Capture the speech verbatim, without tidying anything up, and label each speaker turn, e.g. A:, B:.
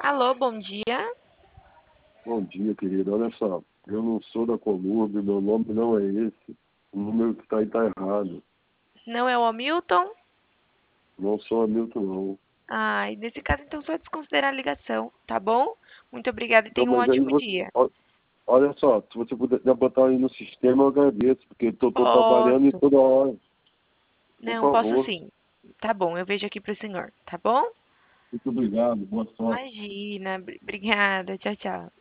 A: Alô, bom dia.
B: Bom dia, querido. Olha só, eu não sou da Colúmbia, meu nome não é esse. O número que está aí está errado.
A: Não é o Hamilton?
B: Não sou Hamilton, não.
A: Ai, nesse caso, então, só desconsiderar a ligação, tá bom? Muito obrigada e
B: Não,
A: tenha um
B: mas aí
A: ótimo
B: você.
A: dia.
B: ó- Olha só, se você puder botar aí no sistema, eu agradeço, porque estou trabalhando e
A: Posso.
B: toda hora. Por
A: Não, posso
B: favor.
A: sim. Tá bom, eu vejo aqui pro senhor, tá bom?
B: Muito obrigado. Boa sorte.
A: Imagina, br- obrigada. Tchau, tchau.